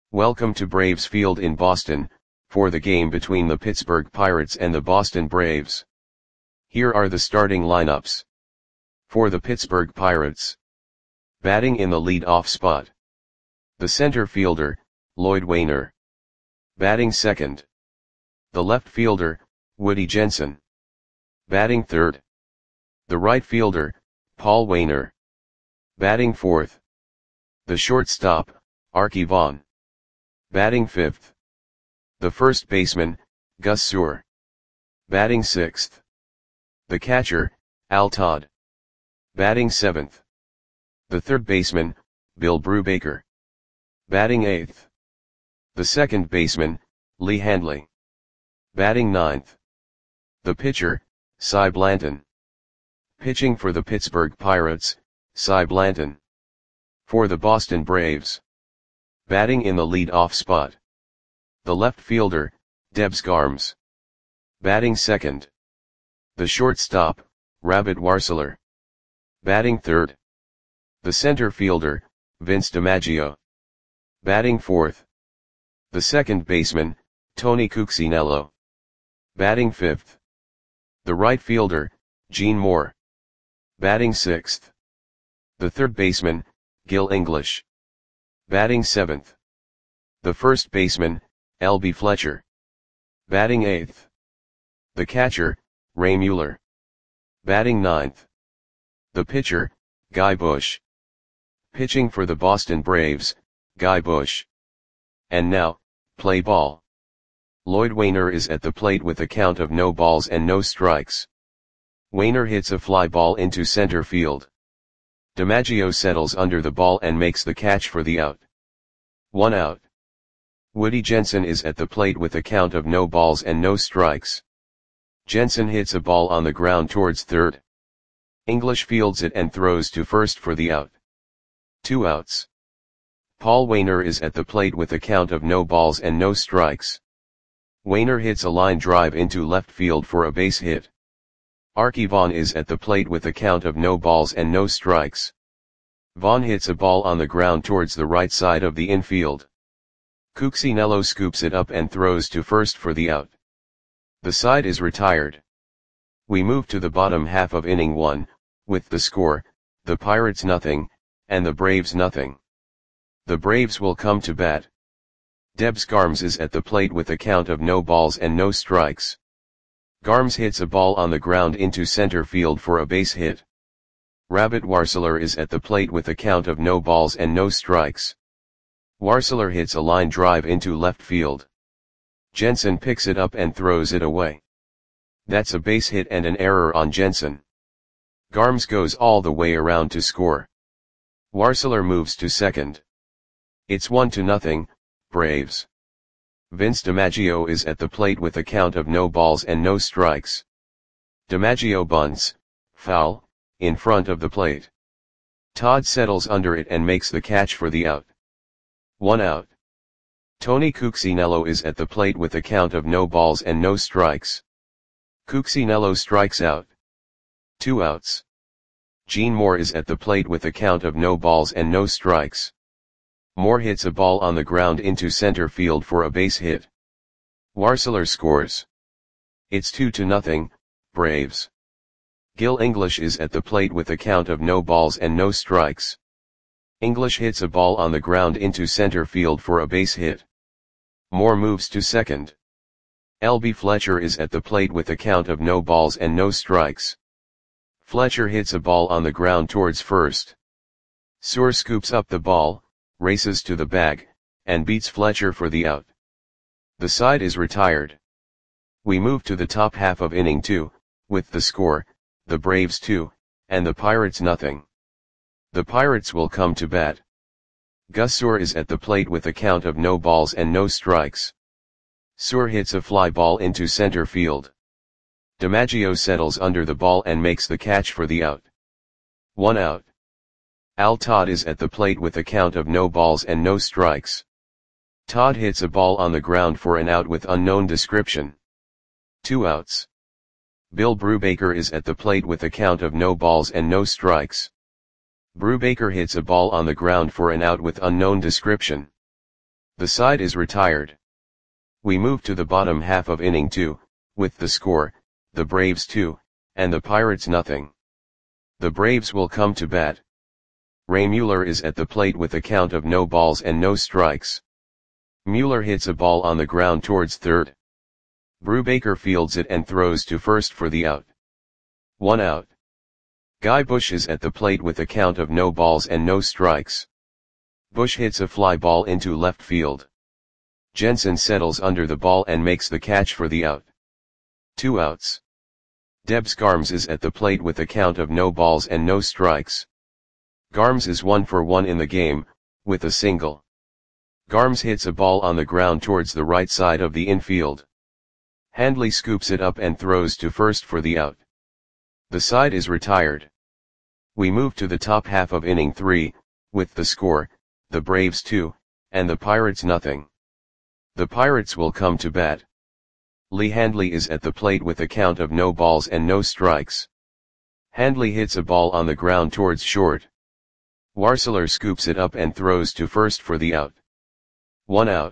Welcome to Braves Field in Boston, for the game between the Pittsburgh Pirates and the Boston Braves. Here are the starting lineups. For the Pittsburgh Pirates. Batting in the lead-off spot. The center fielder, Lloyd Waner. Batting second. The left fielder, Woody Jensen. Batting third. The right fielder, Paul Waner. Batting fourth. The shortstop, Arky Vaughan. Batting fifth. The first baseman, Gus Suhr. Batting sixth. The catcher, Al Todd. Batting seventh. The third baseman, Bill Brubaker. Batting eighth. The second baseman, Lee Handley. Batting ninth. The pitcher, Cy Blanton. Pitching for the Pittsburgh Pirates, Cy Blanton. For the Boston Braves. Batting in the lead-off spot. The left fielder, Debs Garms. Batting second. The shortstop, Rabbit Warseler. Batting third. The center fielder, Vince DiMaggio. Batting fourth. The second baseman, Tony Cuccinello. Batting fifth. The right fielder, Gene Moore. Batting sixth. The third baseman, Gil English. Batting seventh. The first baseman, L.B. Fletcher. Batting eighth. The catcher, Ray Mueller. Batting ninth. The pitcher, Guy Bush. Pitching for the Boston Braves, Guy Bush. And now, play ball. Lloyd Waner is at the plate with a count of no balls and no strikes. Waner hits a fly ball into center field. DiMaggio settles under the ball and makes the catch for the out. 1 out. Woody Jensen is at the plate with a count of no balls and no strikes. Jensen hits a ball on the ground towards third. English fields it and throws to first for the out. 2 outs. Paul Waner is at the plate with a count of no balls and no strikes. Waner hits a line drive into left field for a base hit. Arky Vaughan is at the plate with a count of no balls and no strikes. Vaughan hits a ball on the ground towards the right side of the infield. Cuccinello scoops it up and throws to first for the out. The side is retired. We move to the bottom half of inning 1, with the score, the Pirates nothing, and the Braves nothing. The Braves will come to bat. Debs Garms is at the plate with a count of no balls and no strikes. Garms hits a ball on the ground into center field for a base hit. Rabbit Warseler is at the plate with a count of no balls and no strikes. Warseler hits a line drive into left field. Jensen picks it up and throws it away. That's a base hit and an error on Jensen. Garms goes all the way around to score. Warseler moves to second. It's 1-0, Braves. Vince DiMaggio is at the plate with a count of no balls and no strikes. DiMaggio bunts, foul, in front of the plate. Todd settles under it and makes the catch for the out. 1 out. Tony Cuccinello is at the plate with a count of no balls and no strikes. Cuccinello strikes out. 2 outs. Gene Moore is at the plate with a count of no balls and no strikes. Moore hits a ball on the ground into center field for a base hit. Warseler scores. It's 2-0, Braves. Gil English is at the plate with a count of no balls and no strikes. English hits a ball on the ground into center field for a base hit. Moore moves to second. L.B. Fletcher is at the plate with a count of no balls and no strikes. Fletcher hits a ball on the ground towards first. Suhr scoops up the ball, races to the bag, and beats Fletcher for the out. The side is retired. We move to the top half of inning 2, with the score, the Braves 2, and the Pirates nothing. The Pirates will come to bat. Gus Suhr is at the plate with a count of no balls and no strikes. Suhr hits a fly ball into center field. DiMaggio settles under the ball and makes the catch for the out. 1 out. Al Todd is at the plate with a count of no balls and no strikes. Todd hits a ball on the ground for an out with unknown description. 2 outs. Bill Brubaker is at the plate with a count of no balls and no strikes. Brubaker hits a ball on the ground for an out with unknown description. The side is retired. We move to the bottom half of inning 2, with the score, the Braves 2, and the Pirates nothing. The Braves will come to bat. Ray Mueller is at the plate with a count of no balls and no strikes. Mueller hits a ball on the ground towards third. Brubaker fields it and throws to first for the out. 1 out. Guy Bush is at the plate with a count of no balls and no strikes. Bush hits a fly ball into left field. Jensen settles under the ball and makes the catch for the out. 2 outs. Debs Garms is at the plate with a count of no balls and no strikes. Garms is 1 for 1 in the game, with a single. Garms hits a ball on the ground towards the right side of the infield. Handley scoops it up and throws to first for the out. The side is retired. We move to the top half of inning 3, with the score, the Braves 2, and the Pirates nothing. The Pirates will come to bat. Lee Handley is at the plate with a count of no balls and no strikes. Handley hits a ball on the ground towards short. Warseler scoops it up and throws to first for the out. 1 out.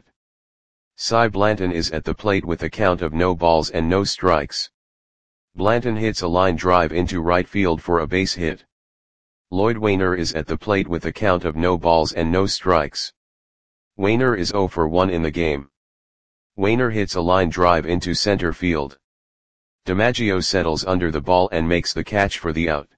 Cy Blanton is at the plate with a count of no balls and no strikes. Blanton hits a line drive into right field for a base hit. Lloyd Wainer is at the plate with a count of no balls and no strikes. Wainer is 0 for 1 in the game. Wainer hits a line drive into center field. DiMaggio settles under the ball and makes the catch for the out.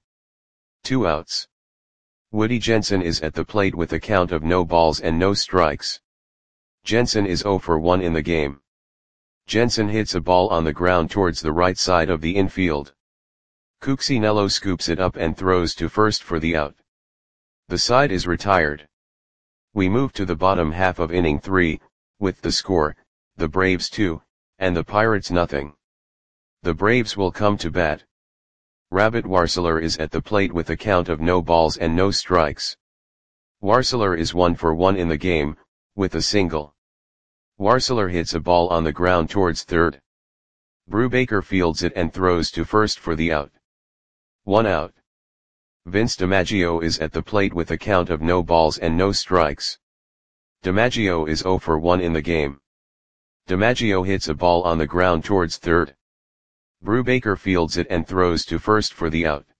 2 outs. Woody Jensen is at the plate with a count of no balls and no strikes. Jensen is 0 for 1 in the game. Jensen hits a ball on the ground towards the right side of the infield. Cuccinello scoops it up and throws to first for the out. The side is retired. We move to the bottom half of inning 3, with the score, the Braves 2, and the Pirates nothing. The Braves will come to bat. Rabbit Warseler is at the plate with a count of no balls and no strikes. Warseler is 1 for 1 in the game, with a single. Warseler hits a ball on the ground towards third. Brubaker fields it and throws to first for the out. 1 out. Vince DiMaggio is at the plate with a count of no balls and no strikes. DiMaggio is 0 for 1 in the game. DiMaggio hits a ball on the ground towards third. Brubaker fields it and throws to first for the out.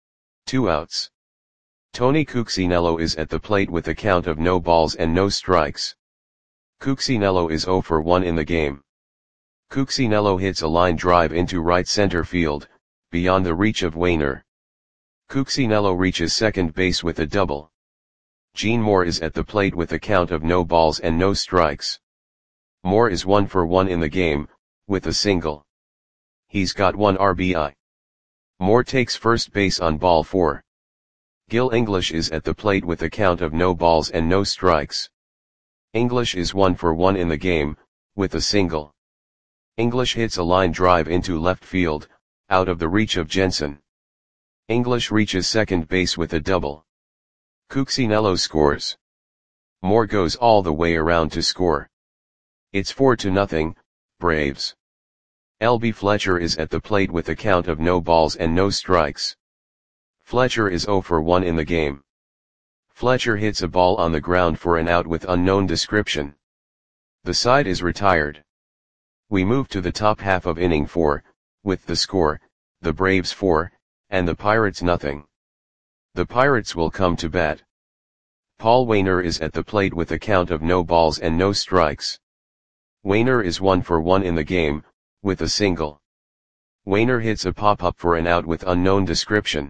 2 outs. Tony Cuccinello is at the plate with a count of no balls and no strikes. Cuccinello is 0 for 1 in the game. Cuccinello hits a line drive into right center field, beyond the reach of Wainer. Cuccinello reaches second base with a double. Gene Moore is at the plate with a count of no balls and no strikes. Moore is 1 for 1 in the game, with a single. He's got 1 RBI. Moore takes first base on ball 4. Gil English is at the plate with a count of no balls and no strikes. English is 1 for 1 in the game, with a single. English hits a line drive into left field, out of the reach of Jensen. English reaches second base with a double. Cuccinello scores. Moore goes all the way around to score. It's 4-0, Braves. L.B. Fletcher is at the plate with a count of no balls and no strikes. Fletcher is 0 for 1 in the game. Fletcher hits a ball on the ground for an out with unknown description. The side is retired. We move to the top half of inning 4, with the score, the Braves 4, and the Pirates nothing. The Pirates will come to bat. Paul Wainer is at the plate with a count of no balls and no strikes. Wainer is 1 for 1 in the game, with a single. Wainer hits a pop-up for an out with unknown description.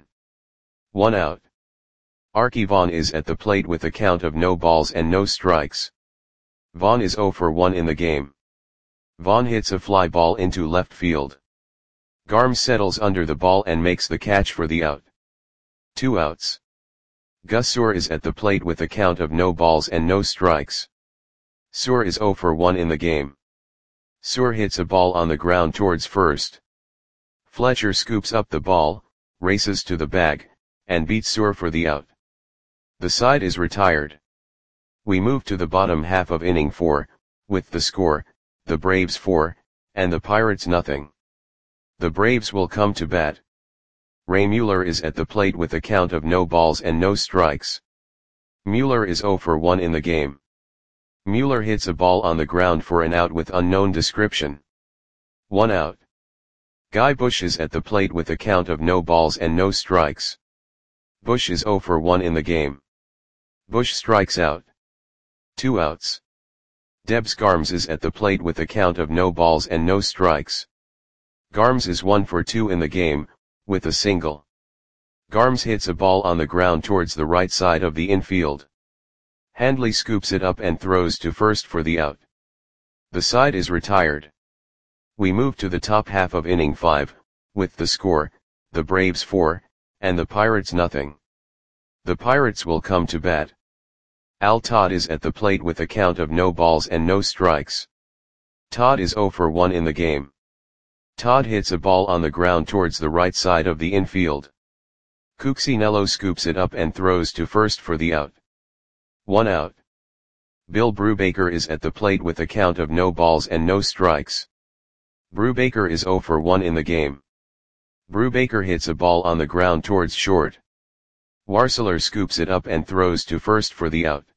1 out. Archie Vaughn is at the plate with a count of no balls and no strikes. Vaughn is 0 for 1 in the game. Vaughn hits a fly ball into left field. Garm settles under the ball and makes the catch for the out. 2 outs. Gus Suhr is at the plate with a count of no balls and no strikes. Suhr is 0 for 1 in the game. Suhr hits a ball on the ground towards first. Fletcher scoops up the ball, races to the bag, and beats Suhr for the out. The side is retired. We move to the bottom half of inning 4, with the score, the Braves 4, and the Pirates nothing. The Braves will come to bat. Ray Mueller is at the plate with a count of no balls and no strikes. Mueller is 0 for 1 in the game. Mueller hits a ball on the ground for an out with unknown description. 1 out. Guy Bush is at the plate with a count of no balls and no strikes. Bush is 0 for 1 in the game. Bush strikes out. 2 outs. Debs Garms is at the plate with a count of no balls and no strikes. Garms is 1 for 2 in the game, with a single. Garms hits a ball on the ground towards the right side of the infield. Handley scoops it up and throws to first for the out. The side is retired. We move to the top half of inning 5, with the score, the Braves 4, and the Pirates nothing. The Pirates will come to bat. Al Todd is at the plate with a count of no balls and no strikes. Todd is 0 for 1 in the game. Todd hits a ball on the ground towards the right side of the infield. Cuccinello scoops it up and throws to first for the out. 1 out. Bill Brubaker is at the plate with a count of no balls and no strikes. Brubaker is 0 for 1 in the game. Brubaker hits a ball on the ground towards short. Warseler scoops it up and throws to first for the out.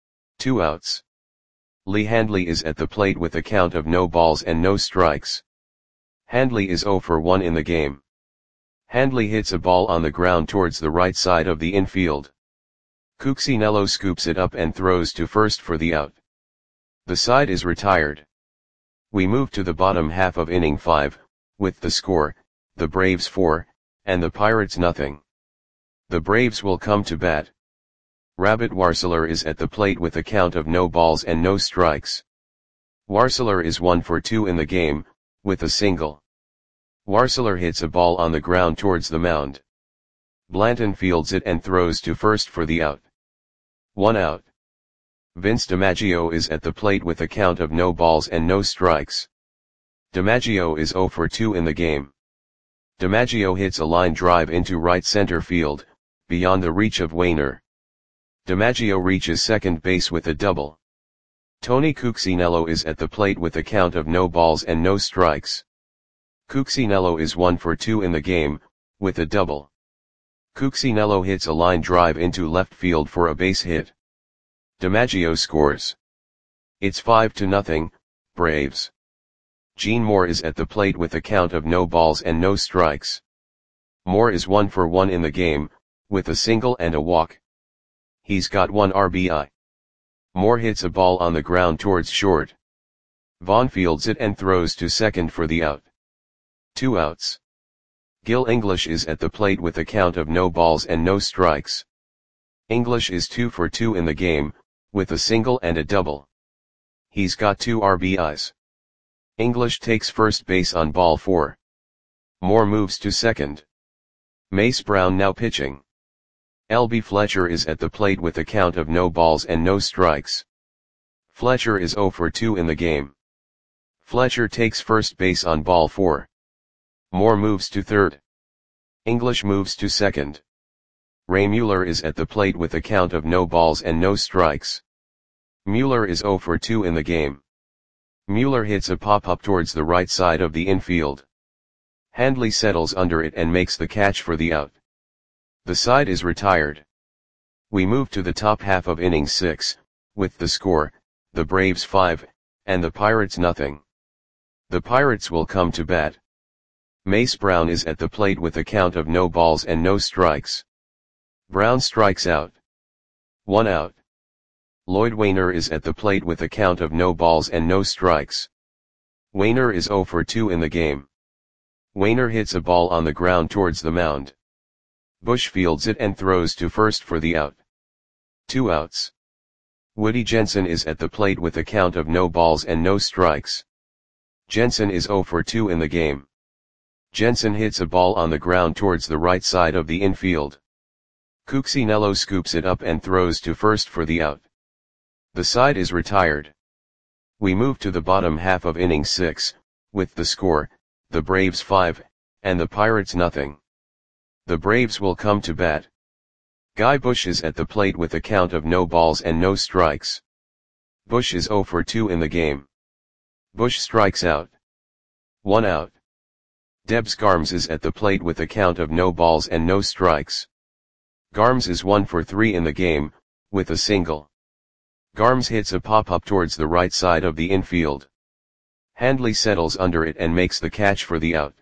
2 outs. Lee Handley is at the plate with a count of no balls and no strikes. Handley is 0 for 1 in the game. Handley hits a ball on the ground towards the right side of the infield. Cuccinello scoops it up and throws to first for the out. The side is retired. We move to the bottom half of inning 5, with the score, the Braves 4, and the Pirates nothing. The Braves will come to bat. Rabbit Warseler is at the plate with a count of no balls and no strikes. Warseler is 1 for 2 in the game, with a single. Warseler hits a ball on the ground towards the mound. Blanton fields it and throws to first for the out. 1 out. Vince DiMaggio is at the plate with a count of no balls and no strikes. DiMaggio is 0 for 2 in the game. DiMaggio hits a line drive into right center field, beyond the reach of Wainer. DiMaggio reaches second base with a double. Tony Cuccinello is at the plate with a count of no balls and no strikes. Cuccinello is 1 for 2 in the game, with a double. Cuccinello hits a line drive into left field for a base hit. DiMaggio scores. It's 5-0, Braves. Gene Moore is at the plate with a count of no balls and no strikes. Moore is 1 for 1 in the game, with a single and a walk. He's got 1 RBI. Moore hits a ball on the ground towards short. Vaughn fields it and throws to second for the out. 2 outs. Gil English is at the plate with a count of no balls and no strikes. English is 2 for 2 in the game, with a single and a double. He's got 2 RBIs. English takes first base on ball 4. Moore moves to second. Mace Brown now pitching. L.B. Fletcher is at the plate with a count of no balls and no strikes. Fletcher is 0 for 2 in the game. Fletcher takes first base on ball 4. Moore moves to third. English moves to second. Ray Mueller is at the plate with a count of no balls and no strikes. Mueller is 0 for 2 in the game. Mueller hits a pop-up towards the right side of the infield. Handley settles under it and makes the catch for the out. The side is retired. We move to the top half of inning 6, with the score, the Braves 5, and the Pirates nothing. The Pirates will come to bat. Mace Brown is at the plate with a count of no balls and no strikes. Brown strikes out. 1 out. Lloyd Wainer is at the plate with a count of no balls and no strikes. Wainer is 0 for 2 in the game. Wainer hits a ball on the ground towards the mound. Bush fields it and throws to first for the out. 2 outs. Woody Jensen is at the plate with a count of no balls and no strikes. Jensen is 0 for 2 in the game. Jensen hits a ball on the ground towards the right side of the infield. Cuccinello scoops it up and throws to first for the out. The side is retired. We move to the bottom half of inning 6, with the score, the Braves 5, and the Pirates nothing. The Braves will come to bat. Guy Bush is at the plate with a count of no balls and no strikes. Bush is 0 for 2 in the game. Bush strikes out. 1 out. Debs Garms is at the plate with a count of no balls and no strikes. Garms is 1 for 3 in the game, with a single. Garms hits a pop-up towards the right side of the infield. Handley settles under it and makes the catch for the out.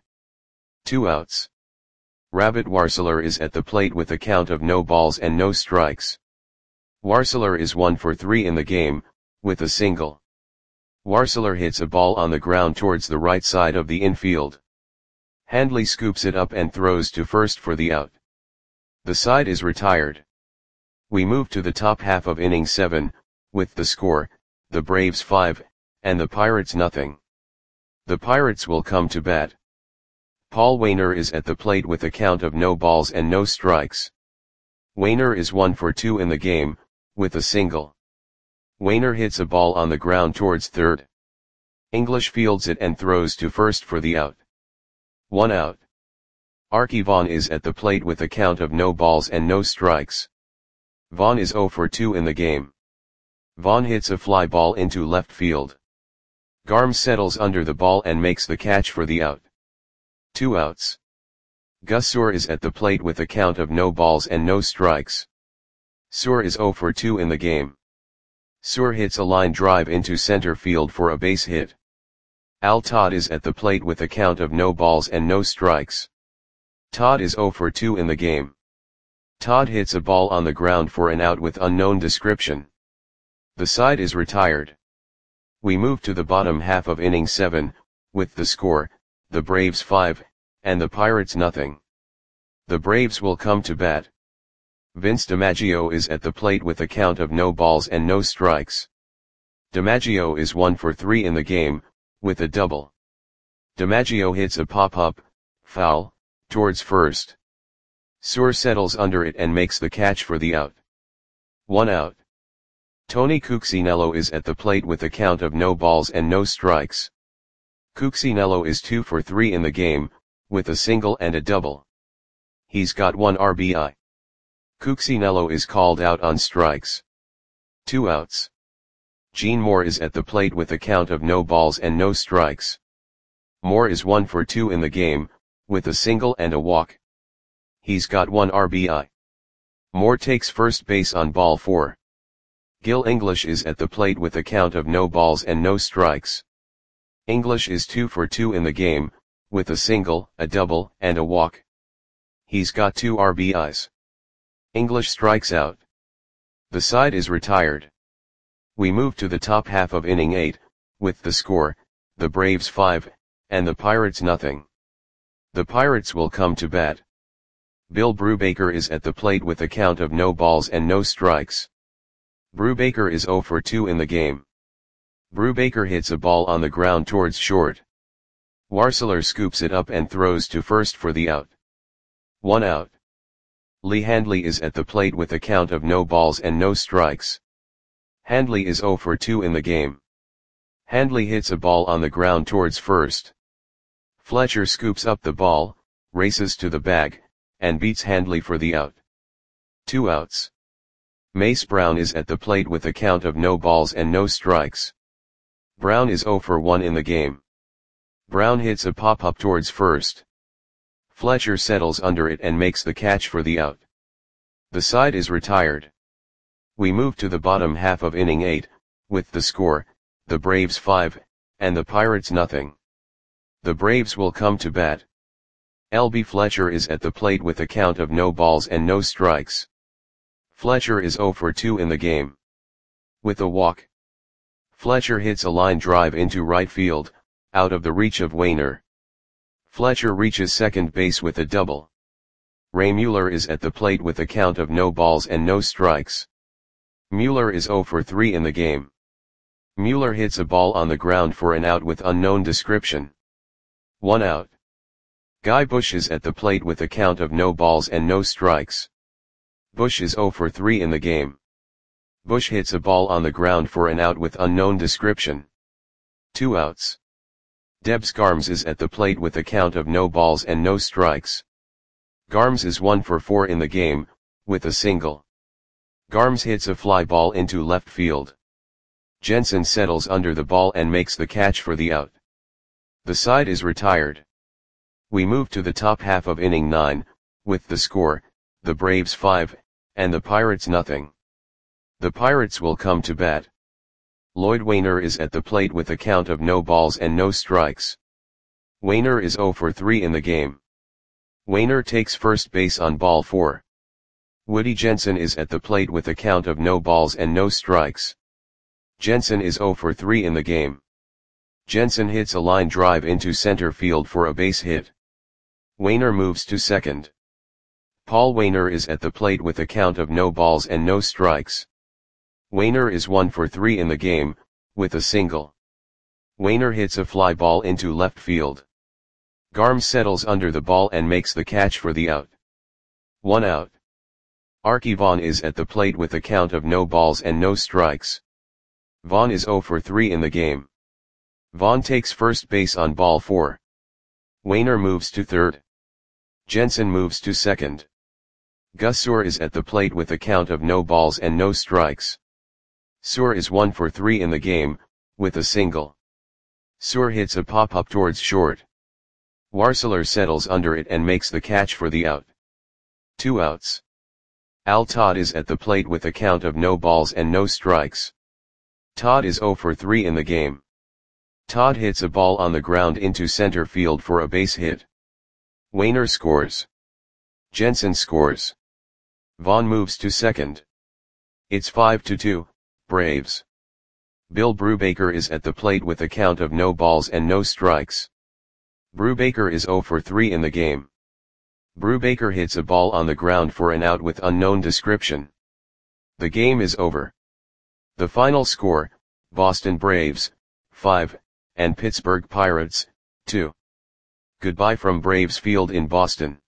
2 outs. Rabbit Warseler is at the plate with a count of no balls and no strikes. Warseler is 1 for 3 in the game, with a single. Warseler hits a ball on the ground towards the right side of the infield. Handley scoops it up and throws to first for the out. The side is retired. We move to the top half of inning 7, with the score, the Braves 5, and the Pirates nothing. The Pirates will come to bat. Paul Waner is at the plate with a count of no balls and no strikes. Waner is 1 for 2 in the game, with a single. Waner hits a ball on the ground towards third. English fields it and throws to first for the out. 1 out. Archie Vaughn is at the plate with a count of no balls and no strikes. Vaughn is 0 for 2 in the game. Vaughn hits a fly ball into left field. Garms settles under the ball and makes the catch for the out. 2 outs. Gus Suhr is at the plate with a count of no balls and no strikes. Suhr is 0 for 2 in the game. Suhr hits a line drive into center field for a base hit. Al Todd is at the plate with a count of no balls and no strikes. Todd is 0 for 2 in the game. Todd hits a ball on the ground for an out with unknown description. The side is retired. We move to the bottom half of inning 7, with the score, the Braves 5, and the Pirates nothing. The Braves will come to bat. Vince DiMaggio is at the plate with a count of no balls and no strikes. DiMaggio is 1 for 3 in the game, with a double. DiMaggio hits a pop-up, foul, towards first. Suhr settles under it and makes the catch for the out. 1 out. Tony Cuccinello is at the plate with a count of no balls and no strikes. Cuccinello is 2 for 3 in the game, with a single and a double. He's got 1 RBI. Cuccinello is called out on strikes. 2 outs. Gene Moore is at the plate with a count of no balls and no strikes. Moore is 1 for 2 in the game, with a single and a walk. He's got 1 RBI. Moore takes first base on ball 4. Gil English is at the plate with a count of no balls and no strikes. English is 2 for 2 in the game, with a single, a double, and a walk. He's got 2 RBIs. English strikes out. The side is retired. We move to the top half of inning 8, with the score, the Braves 5, and the Pirates nothing. The Pirates will come to bat. Bill Brubaker is at the plate with a count of no balls and no strikes. Brubaker is 0 for 2 in the game. Brubaker hits a ball on the ground towards short. Warseler scoops it up and throws to first for the out. 1 out. Lee Handley is at the plate with a count of no balls and no strikes. Handley is 0 for 2 in the game. Handley hits a ball on the ground towards first. Fletcher scoops up the ball, races to the bag, and beats Handley for the out. 2 outs. Mace Brown is at the plate with a count of no balls and no strikes. Brown is 0 for 1 in the game. Brown hits a pop-up towards first. Fletcher settles under it and makes the catch for the out. The side is retired. We move to the bottom half of inning 8, with the score, the Braves 5, and the Pirates nothing. The Braves will come to bat. L.B. Fletcher is at the plate with a count of no balls and no strikes. Fletcher is 0 for 2 in the game. With a walk. Fletcher hits a line drive into right field, out of the reach of Waner. Fletcher reaches second base with a double. Ray Mueller is at the plate with a count of no balls and no strikes. Mueller is 0 for 3 in the game. Mueller hits a ball on the ground for an out with unknown description. 1 out. Guy Bush is at the plate with a count of no balls and no strikes. Bush is 0 for 3 in the game. Bush hits a ball on the ground for an out with unknown description. 2 outs. Debs Garms is at the plate with a count of no balls and no strikes. Garms is 1 for 4 in the game, with a single. Garms hits a fly ball into left field. Jensen settles under the ball and makes the catch for the out. The side is retired. We move to the top half of inning 9, with the score, the Braves 5, and the Pirates nothing. The Pirates will come to bat. Lloyd Waner is at the plate with a count of no balls and no strikes. Waner is 0 for 3 in the game. Waner takes first base on ball 4. Woody Jensen is at the plate with a count of no balls and no strikes. Jensen is 0 for 3 in the game. Jensen hits a line drive into center field for a base hit. Waner moves to second. Paul Waner is at the plate with a count of no balls and no strikes. Waner is 1 for 3 in the game, with a single. Waner hits a fly ball into left field. Garm settles under the ball and makes the catch for the out. 1 out. Arky Vaughan is at the plate with a count of no balls and no strikes. Vaughan is 0 for 3 in the game. Vaughan takes first base on ball 4. Waner moves to third. Jensen moves to second. Gus Suhr is at the plate with a count of no balls and no strikes. Suhr is 1 for 3 in the game, with a single. Suhr hits a pop-up towards short. Warseler settles under it and makes the catch for the out. 2 outs. Al Todd is at the plate with a count of no balls and no strikes. Todd is 0 for 3 in the game. Todd hits a ball on the ground into center field for a base hit. Waner scores. Jensen scores. Vaughan moves to second. It's 5-2, Braves. Bill Brubaker is at the plate with a count of no balls and no strikes. Brubaker is 0 for 3 in the game. Brubaker hits a ball on the ground for an out with unknown description. The game is over. The final score, Boston Braves, 5, and Pittsburgh Pirates, 2. Goodbye from Braves Field in Boston.